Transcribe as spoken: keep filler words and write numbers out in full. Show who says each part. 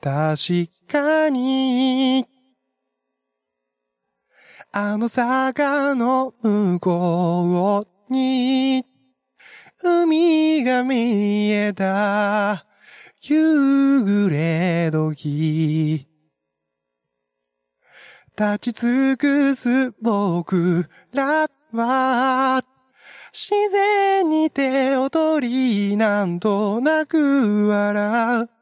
Speaker 1: 確かにあの坂の向こうに海が見えた夕暮れ時立ち尽くす僕らは自然に手を取りなんとなく笑う